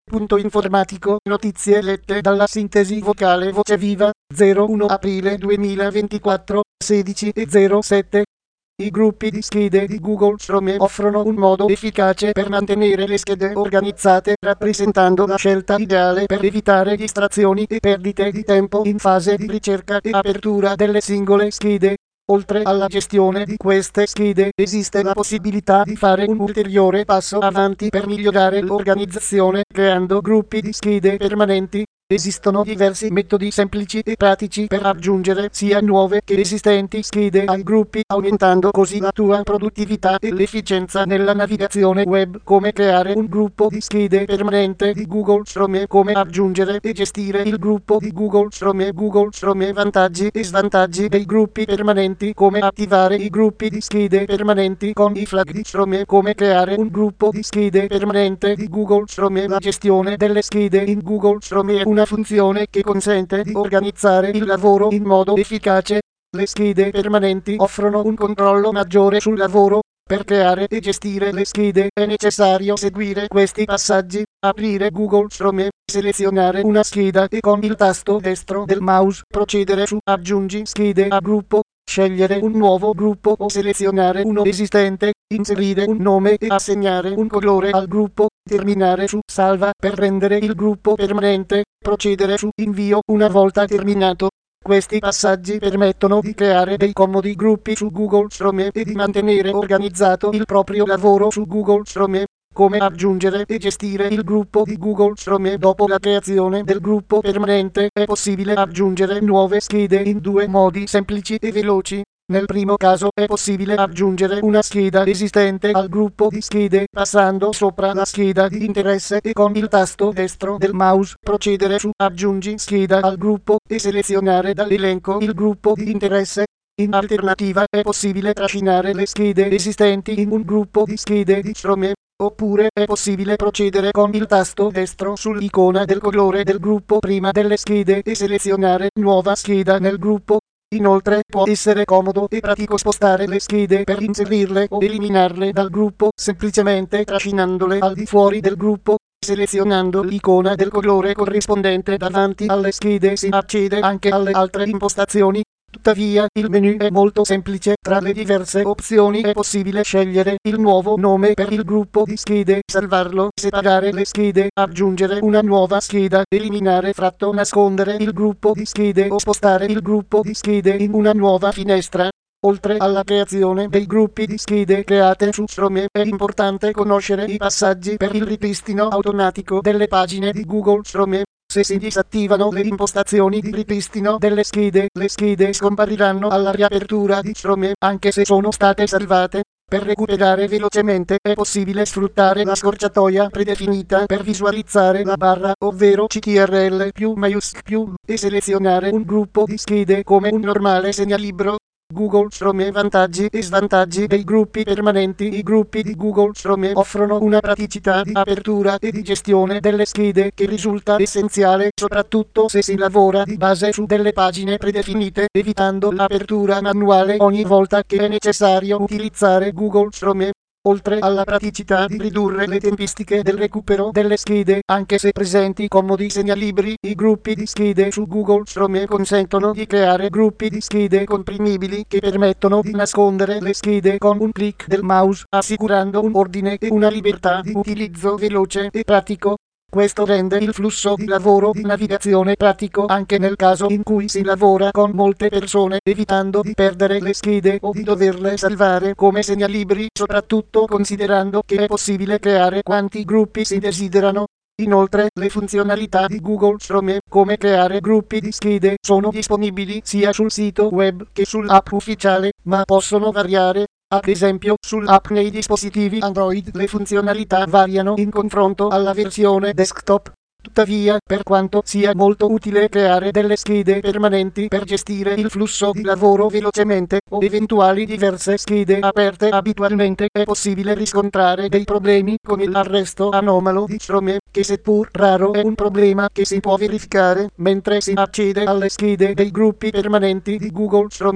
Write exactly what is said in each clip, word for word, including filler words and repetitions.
Punto informatico, notizie lette dalla sintesi vocale Voce Viva, zero uno aprile duemilaventiquattro, sedici e zero sette. I gruppi di schede di Google Chrome offrono un modo efficace per mantenere le schede organizzate, rappresentando la scelta ideale per evitare distrazioni e perdite di tempo in fase di ricerca e apertura delle singole schede. Oltre alla gestione di queste schede, esiste la possibilità di fare un ulteriore passo avanti per migliorare l'organizzazione, creando gruppi di schede permanenti. Esistono diversi metodi semplici e pratici per aggiungere sia nuove che esistenti schede ai gruppi, aumentando così la tua produttività e l'efficienza nella navigazione web. Come creare un gruppo di schede permanente di Google Chrome, come aggiungere e gestire il gruppo di Google Chrome. Google Chrome, vantaggi e svantaggi dei gruppi permanenti, come attivare i gruppi di schede permanenti con i flag di Chrome, come creare un gruppo di schede permanente di Google Chrome. La gestione delle schede in Google Chrome è una funzione che consente di organizzare il lavoro in modo efficace. Le schede permanenti offrono un controllo maggiore sul lavoro. Per creare e gestire le schede è necessario seguire questi passaggi: aprire Google Chrome, selezionare una scheda e con il tasto destro del mouse procedere su Aggiungi schede a gruppo, scegliere un nuovo gruppo o selezionare uno esistente, inserire un nome e assegnare un colore al gruppo, terminare su Salva per rendere il gruppo permanente, procedere su Invio una volta terminato. Questi passaggi permettono di creare dei comodi gruppi su Google Chrome e di mantenere organizzato il proprio lavoro su Google Chrome. Come aggiungere e gestire il gruppo di Google Chrome. Dopo la creazione del gruppo permanente è possibile aggiungere nuove schede in due modi semplici e veloci. Nel primo caso è possibile aggiungere una scheda esistente al gruppo di schede passando sopra la scheda di interesse e con il tasto destro del mouse procedere su Aggiungi scheda al gruppo e selezionare dall'elenco il gruppo di interesse. In alternativa è possibile trascinare le schede esistenti in un gruppo di schede di Chrome. Oppure è possibile procedere con il tasto destro sull'icona del colore del gruppo prima delle schede e selezionare nuova scheda nel gruppo. Inoltre può essere comodo e pratico spostare le schede per inserirle o eliminarle dal gruppo, semplicemente trascinandole al di fuori del gruppo. Selezionando l'icona del colore corrispondente davanti alle schede si accede anche alle altre impostazioni. Tuttavia, il menu è molto semplice. Tra le diverse opzioni è possibile scegliere il nuovo nome per il gruppo di schede, salvarlo, separare le schede, aggiungere una nuova scheda, eliminare fratto nascondere il gruppo di schede o spostare il gruppo di schede in una nuova finestra. Oltre alla creazione dei gruppi di schede create su Chrome, è importante conoscere i passaggi per il ripristino automatico delle pagine di Google Chrome. Se si disattivano le impostazioni di ripristino delle schede, le schede scompariranno alla riapertura di Chrome, anche se sono state salvate. Per recuperare velocemente è possibile sfruttare la scorciatoia predefinita per visualizzare la barra, ovvero C T R L più maiuscolo più, e selezionare un gruppo di schede come un normale segnalibro. Google Chrome, vantaggi e svantaggi dei gruppi permanenti. I gruppi di Google Chrome offrono una praticità di apertura e di gestione delle schede che risulta essenziale, soprattutto se si lavora di base su delle pagine predefinite, evitando l'apertura manuale ogni volta che è necessario utilizzare Google Chrome. Oltre alla praticità di ridurre le tempistiche del recupero delle schede, anche se presenti comodi segnalibri, i gruppi di schede su Google Chrome consentono di creare gruppi di schede comprimibili che permettono di nascondere le schede con un clic del mouse, assicurando un ordine e una libertà di utilizzo veloce e pratico. Questo rende il flusso di lavoro di navigazione pratico anche nel caso in cui si lavora con molte persone, evitando di perdere le schede o di doverle salvare come segnalibri, soprattutto considerando che è possibile creare quanti gruppi si desiderano. Inoltre, le funzionalità di Google Chrome, come creare gruppi di schede, sono disponibili sia sul sito web che sull'app ufficiale, ma possono variare. Ad esempio, sull'app nei dispositivi Android le funzionalità variano in confronto alla versione desktop. Tuttavia, per quanto sia molto utile creare delle schede permanenti per gestire il flusso di lavoro velocemente, o eventuali diverse schede aperte abitualmente, è possibile riscontrare dei problemi con l'arresto anomalo di Chrome, che seppur raro è un problema che si può verificare mentre si accede alle schede dei gruppi permanenti di Google Chrome.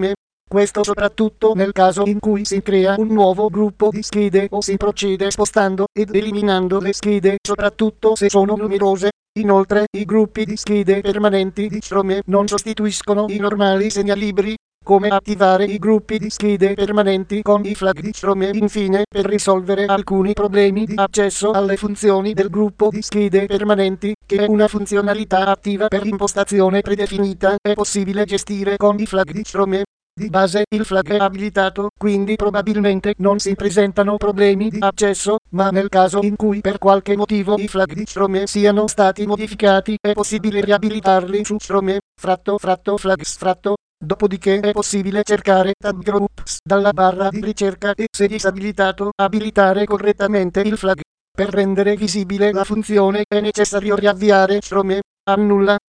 Questo soprattutto nel caso in cui si crea un nuovo gruppo di schede o si procede spostando ed eliminando le schede, soprattutto se sono numerose. Inoltre, i gruppi di schede permanenti di Chrome non sostituiscono i normali segnalibri. Come attivare i gruppi di schede permanenti con i flag di Chrome. Infine, per risolvere alcuni problemi di accesso alle funzioni del gruppo di schede permanenti, che è una funzionalità attiva per impostazione predefinita, è possibile gestire con i flag di Chrome. Di base il flag è abilitato, quindi probabilmente non si presentano problemi di accesso, ma nel caso in cui per qualche motivo i flag di Chrome siano stati modificati, è possibile riabilitarli su Chrome, fratto fratto flags fratto. Dopodiché è possibile cercare tab groups dalla barra di ricerca e, se disabilitato, abilitare correttamente il flag. Per rendere visibile la funzione è necessario riavviare Chrome. Annulla